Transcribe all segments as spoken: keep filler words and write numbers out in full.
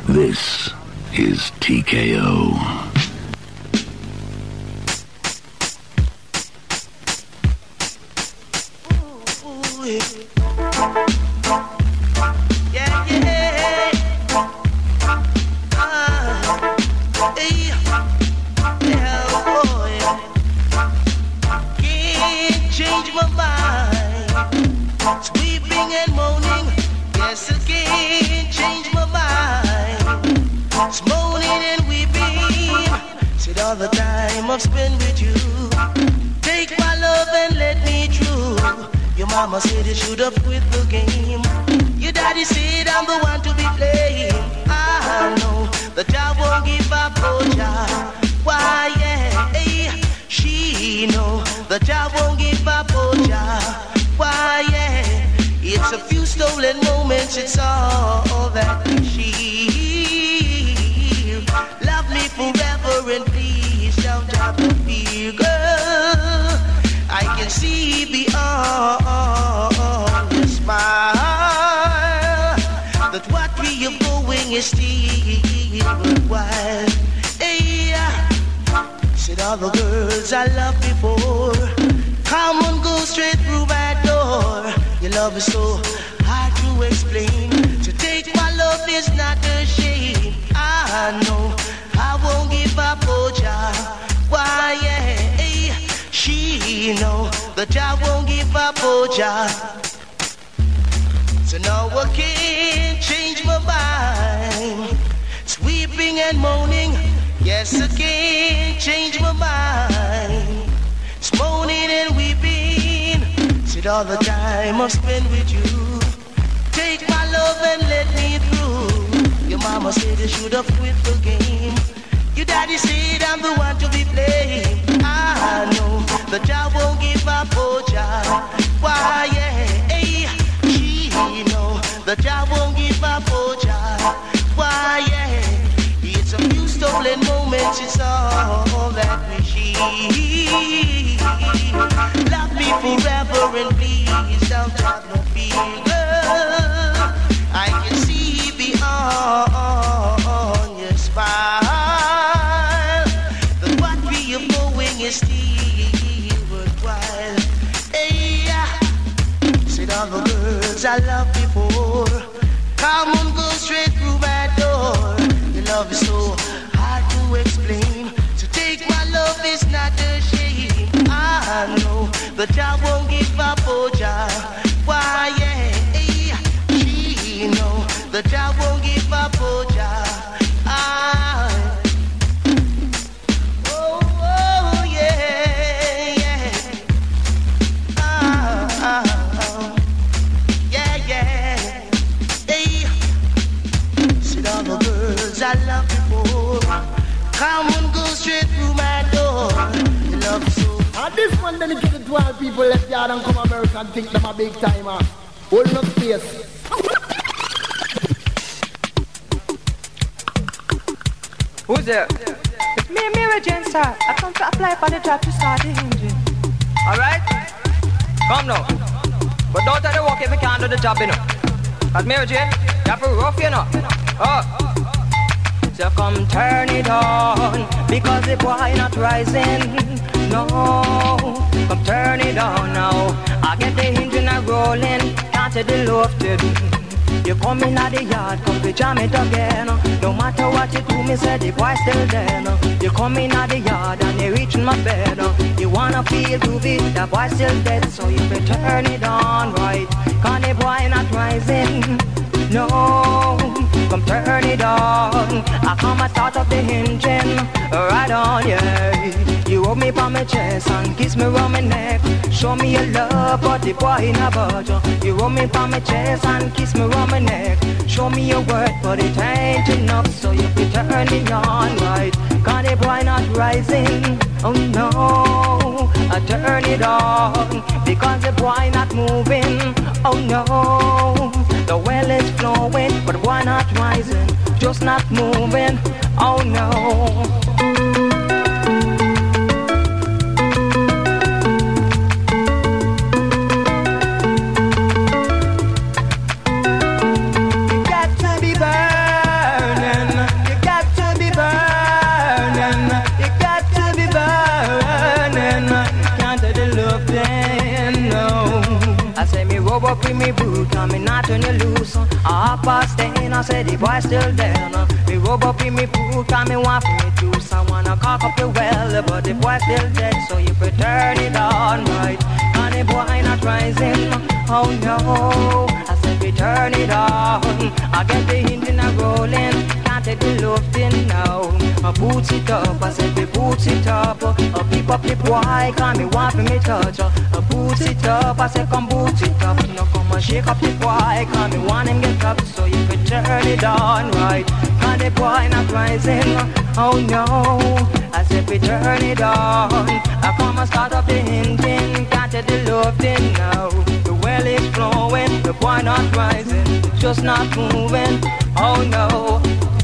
This is T K O. Mama said you should have quit the game. Your daddy said I'm the one to be playing. I know that I won't give up, oh child. Why, yeah, hey, she know that I won't give up, oh child. Why, yeah, it's a few stolen moments, it's all that she love me forever and please don't have to fear, girl. I can see beyond your smile that what we are going is still worthwhile. Hey, said all the girls I loved before, come and go straight through my door. Your love is so hard to explain. To take my love is not a shame. I know I won't give up, oh child. Why, yeah, hey, she know that I won't give up, oh child. So now I can't change my mind. Sweeping and moaning, yes I can't change my mind. It's moaning and weeping, said all the time I've spent with you. Take my love and let me through. Your mama said you should have quit the game. Your daddy said I'm the one to be playing. I know that I won't give up, oh child. Why, yeah, hey, she know that I won't give up, oh child. Why, yeah, it's a few stolen moments, it's all that we she love me forever and please don't have no fear, girl. I can see beyond your smile that what we are going is still worthwhile. Hey, said all the girls I loved before, come and go straight through my door. Your love is so hard to explain. To take my love is not a shame. I know that I won't give up, oh child. Why, yeah, hey, she know that I won't give up, oh child. I, oh, oh, yeah, yeah. Ah, ah, yeah, yeah. Hey, see all the girls I loved before, come and go straight through my door. Your love is so. And this one dedicated to all people left yard and come America and think them a big timer. Hold up space. Who's there? It's me, Mary Jane, sir. I come to apply for the job to start the engine. Alright? Come now. But don't tell the work if you can't do the job, you know. Cause Mary Jane, you have to rough, you know. Oh. So come turn it on, because the boy not rising. No, come turn it on now. I get the engine a rolling, can't see the lofted. You come in at the yard, come to jam it again. No matter what you do, me say the boy still there. You come in at the yard and you reach in my bed. You wanna feel groovy, the boy still dead. So you can turn it on right, cause the boy not rising. No, come turn it on. I come and start up the engine, right on, yeah. You hold me by my chest and kiss me around my neck. Show me your love, but the boy in a budget. You hold me by my chest and kiss me around my neck. Show me your word, but it ain't enough. So you can turn it on, right? Cause the boy not rising. Oh no, I turn it on, because the boy not moving. Oh no, the well is flowing, but why not rising? Just not moving. Oh no. You got to be burning. turn you loose. A half past ten, I said the boy still there. Me rub up in me pool, cause me want for me juice. I wanna cock up your well, but the boy still dead, so you could turn it on right. And the boy not rising, oh no. I said we turn it on. I get the engine a rolling, can't take the love in now. I boots it up, I said we boots it up. I keep up the boy, cause me want for me touch. I boots it up, I said come boots it up. Now come and shake up the boy, cause me want him get up, so you could turn it on right. Cause the boy not rising, oh no. I said we turn it on. I come and start up the engine, can't take the love in now. The well is flowing, the boy not rising, just not moving, oh no.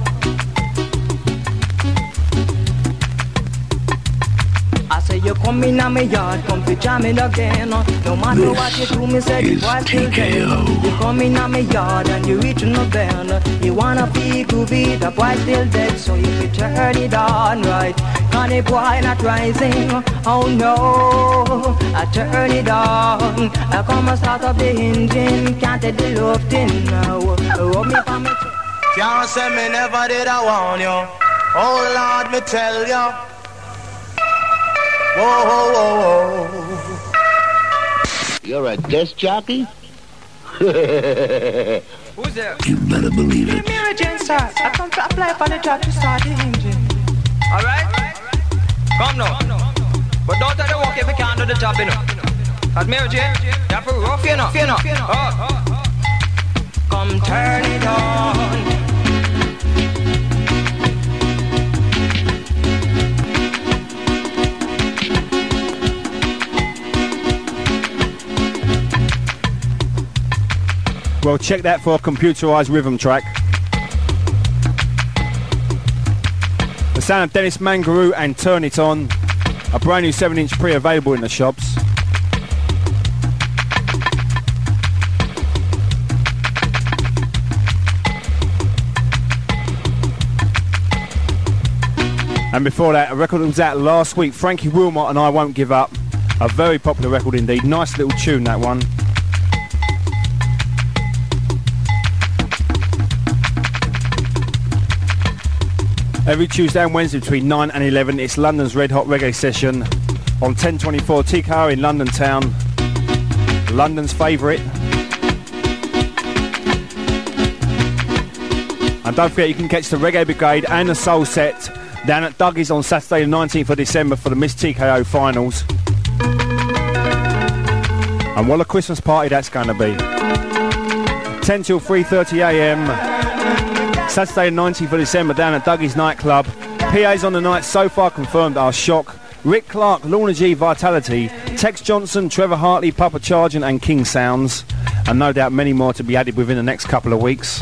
I say you come in on my yard, come to jam it again. No matter This what you do, me say the is boy still T K O. dead. You come in on my yard and you reach no bend. You wanna be groovy, the boy still dead, so you can turn it on right. Cause the boy not rising, oh no. I turn it on. I come and start up the engine, can't take the love thing now. Rub me for me. Can't say me never did I warn you. Oh Lord, me tell you. Whoa, whoa, whoa, whoa. You're a disc jockey? Who's there? You better believe it. Mary Jane, sir. I come to apply for the job to start the engine. Alright? Come now. But don't tell the work if you can't do the job, you know. Cause Mary Jane, you have to rough, you know. You know. Oh. Come turn it on. Well, check that for a computerised rhythm track. The sound of Dennis Mangaroo and Turn It On. A brand new seven inch pre available in the shops. And before that, a record that was out last week, Frankie Wilmot and I Won't Give Up. A very popular record indeed. Nice little tune, that one. Every Tuesday and Wednesday between nine and eleven, it's London's Red Hot Reggae Session on ten twenty-four T K O in London Town. London's favourite. And don't forget, you can catch the Reggae Brigade and the Soul Set down at Dougie's on Saturday the nineteenth of December for the Miss T K O finals. And what a Christmas party that's going to be. ten till three thirty a m Saturday the nineteenth of December down at Dougie's nightclub. P As on the night so far confirmed are Shock, Rick Clark, Lorna G, Vitality, Tex Johnson, Trevor Hartley, Papa Chargent and King Sounds. And no doubt many more to be added within the next couple of weeks.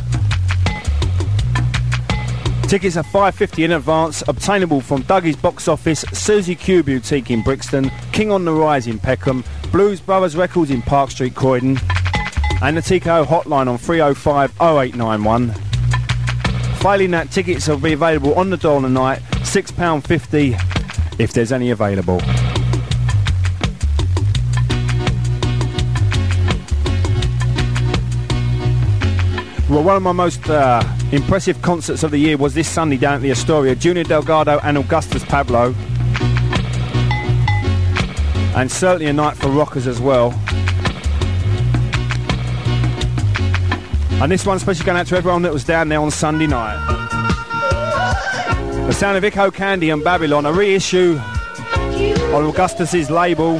Tickets are five dollars fifty in advance, obtainable from Dougie's Box Office, Susie Q Boutique in Brixton, King on the Rise in Peckham, Blues Brothers Records in Park Street, Croydon, and the T K O hotline on three oh five oh eight nine one. Failing that, tickets will be available on the door on the night, six pounds fifty if there's any available. Well, one of my most uh, impressive concerts of the year was this Sunday down at the Astoria. Junior Delgado and Augustus Pablo. And certainly a night for rockers as well. And this one especially going out to everyone that was down there on Sunday night. The sound of Echo Candy and Babylon, a reissue on Augustus's label.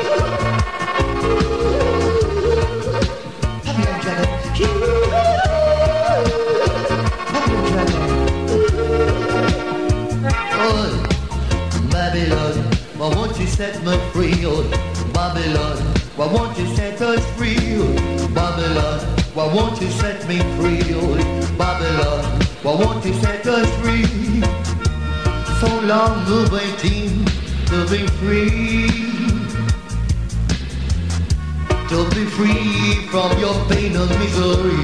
Babylon, why won't you set me free, oh Babylon, why won't you set us free, oh Babylon, why won't you set me free, oh Babylon, why won't you set us free? So long we're waiting to be free, to be free from your pain and misery,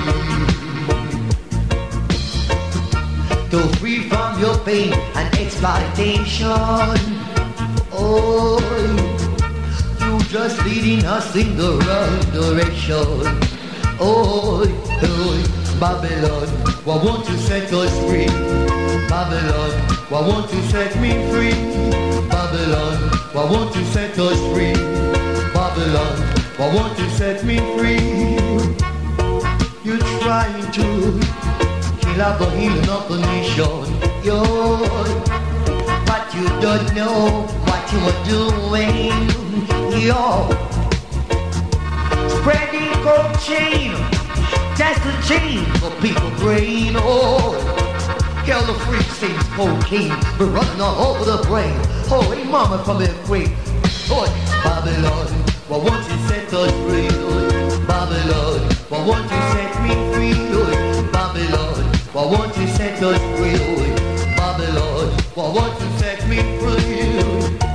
to free from your pain and exploitation. Oh, you just leading us in the wrong direction. Oh, oh, Babylon, why won't you set us free? Babylon, why won't you set me free? Babylon, why won't you set us free? Babylon, why won't you set me free? You're trying to kill a healing of the nation, yo, but you don't know what you are doing, yo. Spreading cold chain, that's the chain for people brain, oh. Kill the freak, Satan's cocaine, we're running all over the brain. Oh, hey mama from their grave. Oh, Babylon, why won't you set us free? Oh, Babylon, why won't you set me free? Oh, Babylon, why won't you set us free? Oh, Babylon, why won't you set me free?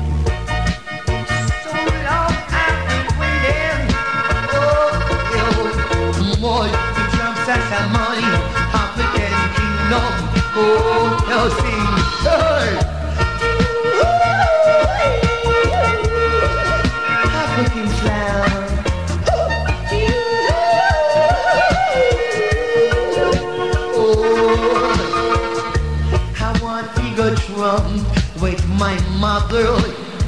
So long I've been waiting. Oh, yo, more to jump Sasha money, African kingdom. Oh, now sing, hey! African slam. Oh, I want to go Trump with my mother.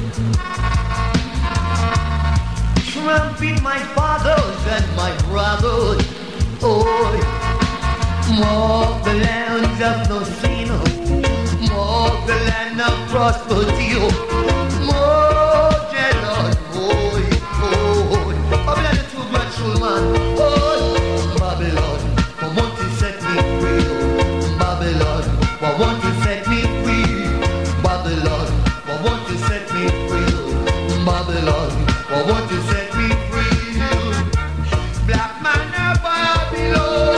Trump with my fathers and my brothers. Oh, more the lands of no sin, more the land of prosperity, more jealous, boy, boy. Babylon is too much, man. Oh, Babylon, why won't you set me free? Babylon, why won't you set me free? Babylon, why won't you set me free? Babylon, why won't you set me free? Black man of Babylon.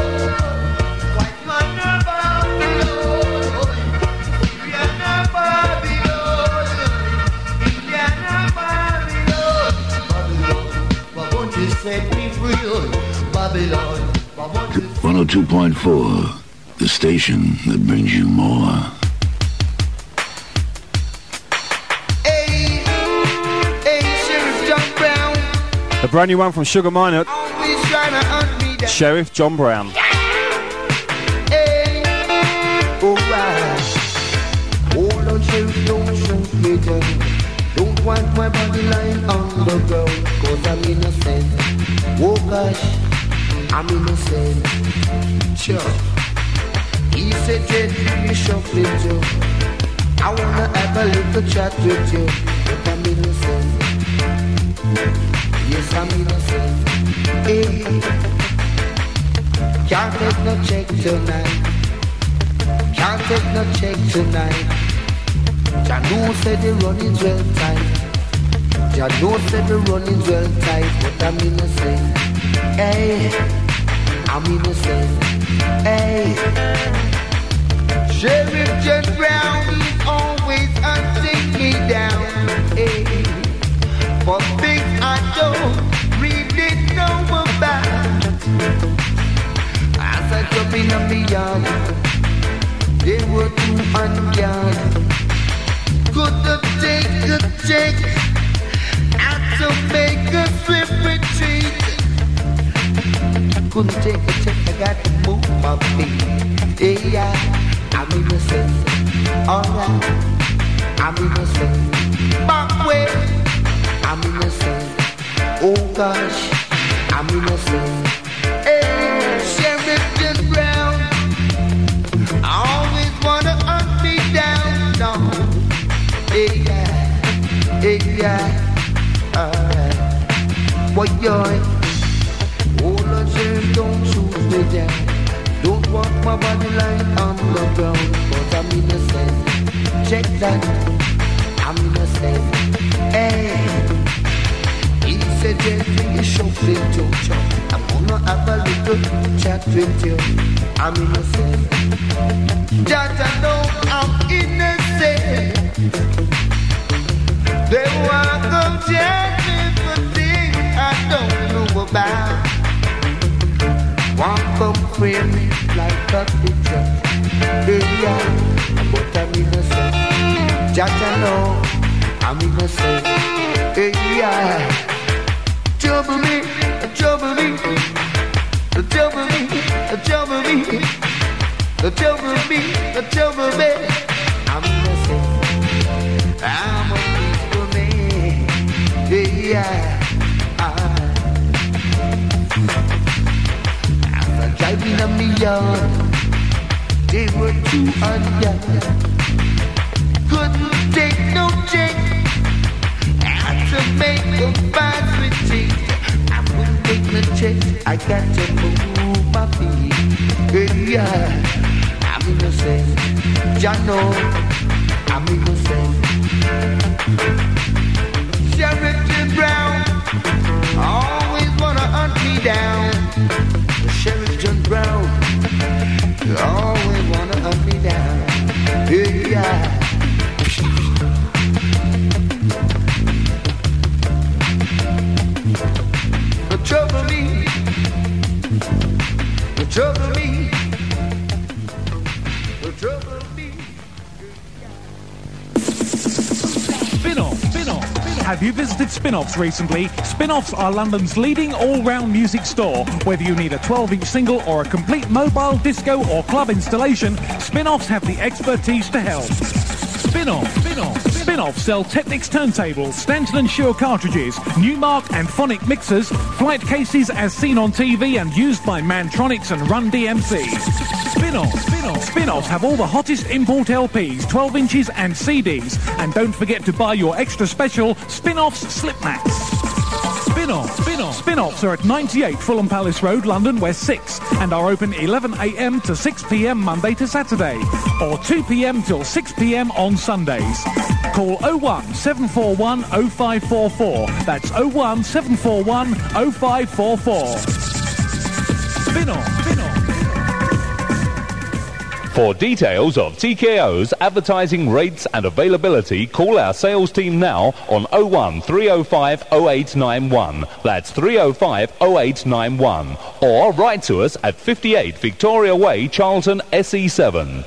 Set me free, Babylon. one oh two point four, the station that brings you more. Hey, hey, Sheriff John Brown. A brand new one from Sugar Minott. Always trying to hunt me down. Sheriff John Brown. Hey, alright. Hold on, Sheriff, don't shoot me down. Don't want my body lying on the ground, cause I'm innocent. Oh gosh, I'm innocent. Sure. He said, Jet, you shuffling too. I wanna have a little chat with you, but I'm innocent. Yes, I'm innocent. Hey, can't take no check tonight. Can't take no check tonight. Jah know said the running's well tight. Jah know said the running's well tight, but I'm innocent. Hey, I'm innocent. Hey, Sheriff John Brown is always hunting me down. Hey, for things I don't really know about. As I jump in on the yard, they were too unguarded. Couldn't take a check, had to make a swift retreat. Couldn't take a check, I got to move my feet. Yeah, I'm innocent. Alright, I'm innocent. Back way, I'm innocent. Oh gosh, I'm innocent. Hey, Sheriff John Brown, I always wanna hunt me down. No. Hey yeah, hey yeah, alright. Boy, you're hold on, Sheriff, don't shoot me down. Don't walk my body lying on the ground, but I'm innocent. Check that, I'm innocent. Hey, he said, Jeffrey, you shuffling too, chop. I'm gonna have a little chat with you. I'm innocent. That I know I'm innocent. They want to judge me for things I don't know about. One come frame me like a picture. Yeah, but I'm innocent. That I know I'm innocent. Yeah, trouble me, trouble me. trouble me, trouble me, trouble me, trouble me. I'm innocent, I'm a peaceful man. Yeah, I, as I driving up me yard, they were too unyoung. Couldn't take no check. Had to make a fast retreat. I couldn't take no check. I got to move my feet. Yeah, I'm innocent. Ya know, I'm innocent. Sheriff Jim Brown always wanna hunt me down. Sheriff John Brown always wanna hunt me down. Yeah. Trouble me, trouble me, trouble me. Spin-off, Spin-off. Have you visited Spin-offs recently? Spin-offs are London's leading all-round music store. Whether you need a twelve-inch single or a complete mobile, disco or club installation, Spin-offs have the expertise to help. Spin-off, Spin-off. Spin-off sell Technics turntables, Stanton and Shure cartridges, Newmark and Phonic mixers, flight cases as seen on T V and used by Mantronics and Run D M C. Spin-off, Spin-off. Spin-offs have all the hottest import L Ps, twelve inches and C Ds. And don't forget to buy your extra special Spin-offs slip mats. Spin-off, Spin-off. Spin-offs are at ninety-eight Fulham Palace Road, London, West six, and are open eleven a m to six p m Monday to Saturday, or two p m till six p m on Sundays. Call oh one seven four one oh five four four. That's oh one seven four one oh five four four. Spin-off, Spin-off. For details of T K O's advertising rates and availability, call our sales team now on oh one three oh five oh eight nine one. That's three oh five oh eight nine one. Or write to us at fifty-eight Victoria Way, Charlton, S E seven.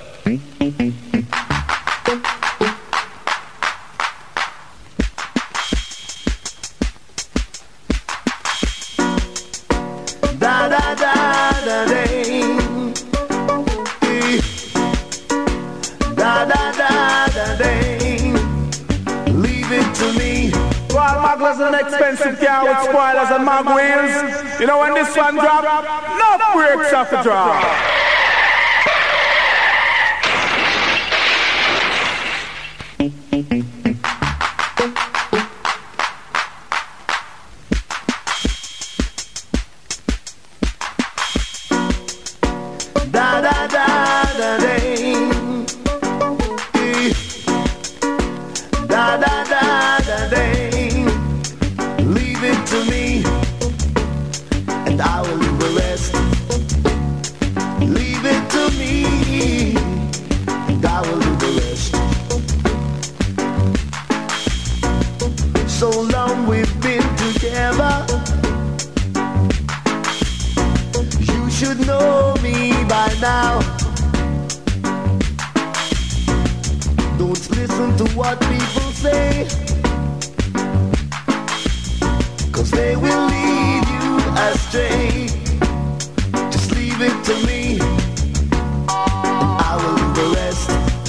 Da da da da ding. Da da da da ding. Leave it to me. Well, Magla's an expensive car with spoilers and mag wheels. You know when this one drop, no brakes off the drop. Da da da da ding. Da da da da ding. Leave it to me, and I will do the rest. Leave it to me, and I will do the rest. So long we've been together. You should know me by now. Don't listen to what people say, 'cause they will lead you astray. Just leave it to me, and I will do the rest.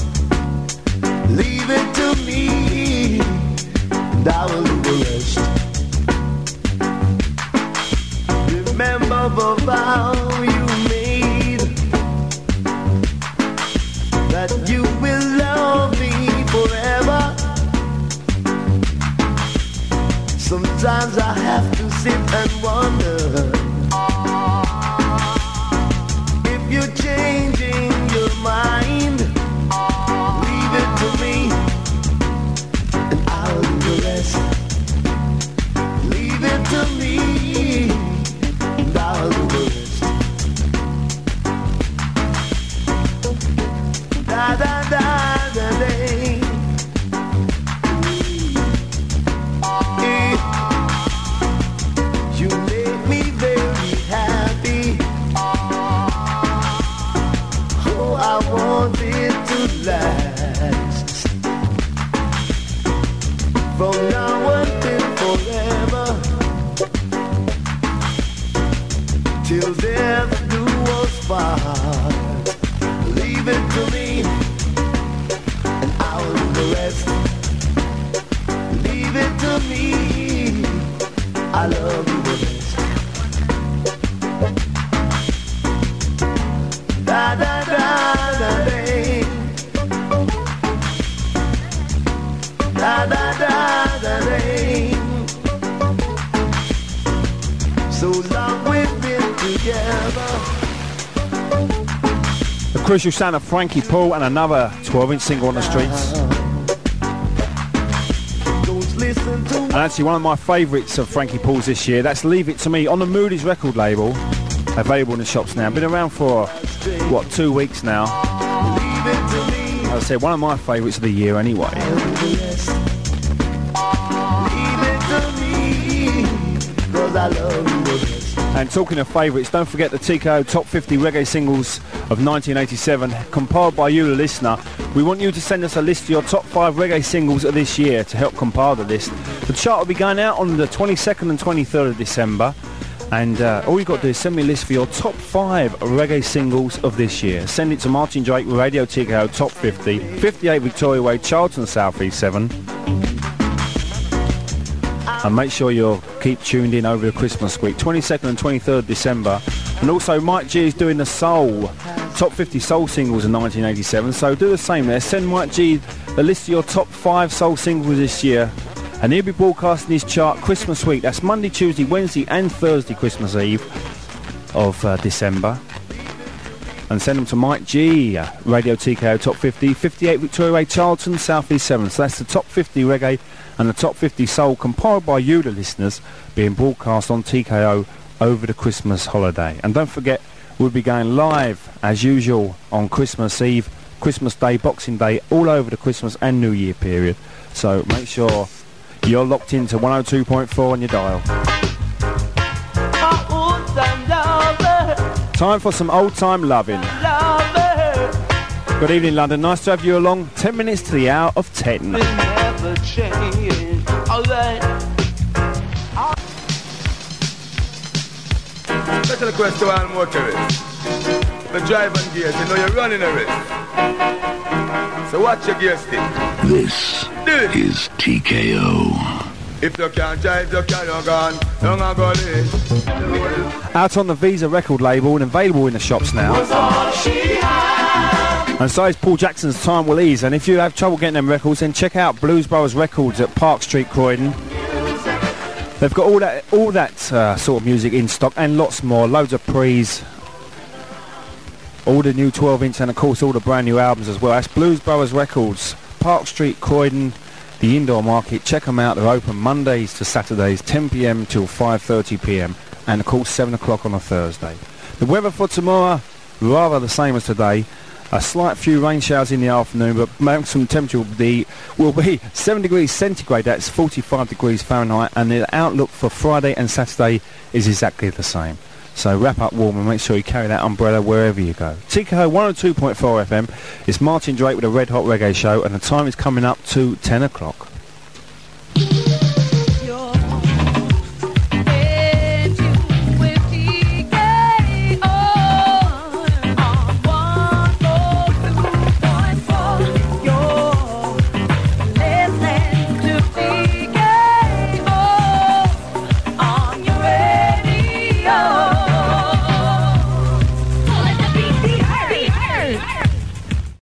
Leave it to me, and I will do the rest. Remember the vow you made, that you will love me forever. Sometimes I have to sit and wonder if you're changing your mind. Leave it to me, and I'll do the rest. Leave it to me, and I'll do the rest. Da da da da day. You make me very happy. Oh, I want it to last from now until forever, till Till death do us part. Leave it to me, and I'll do the rest. Leave it to me, I love you the best. Da da da da day. Da da da da day. So long we've been together. The crucial sound of Frankie Paul and another twelve inch single on the streets. And actually one of my favourites of Frankie Paul's this year, that's Leave It To Me on the Moody's record label. Available in the shops now. Been around for, what, two weeks now. As I said, one of my favourites of the year anyway. And talking of favourites, don't forget the T K O Top fifty Reggae Singles of nineteen eighty-seven, compiled by you, the listener. We want you to send us a list of your top five reggae singles of this year to help compile the list. The chart will be going out on the twenty-second and twenty-third of December. And uh, all you've got to do is send me a list for your top five reggae singles of this year. Send it to Martin Drake, Radio T K O Top fifty, fifty-eight Victoria Way, Charlton, South E seven. And make sure you'll keep tuned in over the Christmas week, twenty-second and twenty-third December. And also Mike G is doing the Soul, Top fifty Soul Singles of nineteen eighty-seven. So do the same there. Send Mike G a list of your top five Soul Singles this year. And he'll be broadcasting his chart Christmas week. That's Monday, Tuesday, Wednesday and Thursday Christmas Eve of uh, December. And send them to Mike G, uh, Radio T K O Top fifty, fifty-eight Victoria Way, Charlton, South E seven. So that's the Top fifty Reggae and the Top fifty Soul, compiled by you, the listeners, being broadcast on T K O over the Christmas holiday. And don't forget, we'll be going live, as usual, on Christmas Eve, Christmas Day, Boxing Day, all over the Christmas and New Year period. So make sure you're locked into one oh two point four on your dial. Time for some old-time loving. Good evening, London. Nice to have you along. Ten minutes to the hour of ten. Special request to all motorists. The driving gears, you know you're running a race. So watch your gear stick. This is T K O. If you can't drive, you can't go on. Don't go late. Out on the Visa record label and available in the shops now. And so is Paul Jackson's Time Will Ease. And if you have trouble getting them records, then check out Blues Brothers Records at Park Street, Croydon. They've got all that all that uh, sort of music in stock and lots more. Loads of pre's. All the new twelve inch and of course all the brand new albums as well. That's Blues Brothers Records, Park Street, Croydon, the indoor market. Check them out. They're open Mondays to Saturdays, ten p m till five thirty p m and of course seven o'clock on a Thursday. The weather for tomorrow, rather the same as today. A slight few rain showers in the afternoon, but maximum temperature will be, will be seven degrees centigrade, that's forty-five degrees Fahrenheit, and the outlook for Friday and Saturday is exactly the same. So wrap up warm and make sure you carry that umbrella wherever you go. T K O one oh two point four F M, it's Martin Drake with a Red Hot Reggae Show, and the time is coming up to ten o'clock.